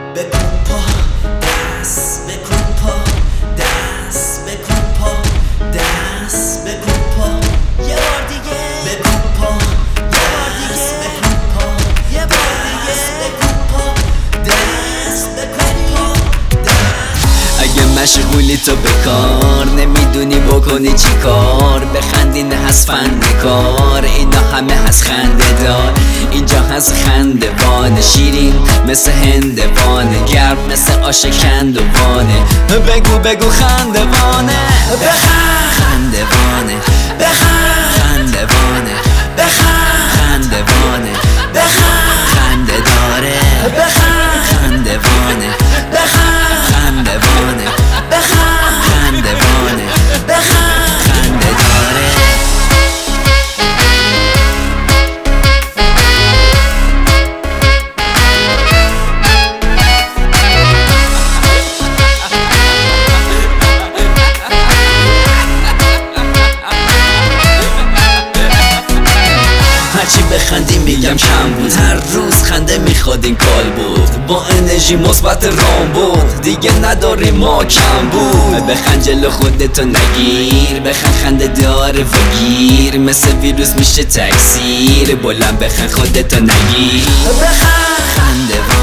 بکن پا دست بکن پا دست بکن پا دست بکن پا یه بار دیگه بکن پا یه بار دیگه بکن پا یه بار دیگه بکن پا دست بکن پا دست. اگه مشغولی تو بکار نمیدونی بکنی چی کار، بخندی نه از فن کار، اینا همه از خنده دار، اینجا هست خندوانه، شیرین مثل هندوانه، گرم مثل آش کندوانه، بگو بگو خندوانه، بخند خندوانه، بخند خندوانه، بخند خندوانه، بخند خنده داره، بخند خندوانه، بخند خندوانه، بخند خندوانه، بخند خنده داره. هرچی بخندی میگم کم بود، هر روز خنده میخواد این کال بود، با انرژی مثبت رام بود، دیگه نداری ما کم بود. بخند جلو خودتو نگیر، بخند خنده داره و گیر، مثل ویروس میشه تکثیر، بلند بخند خودتو نگیر، بخند خنده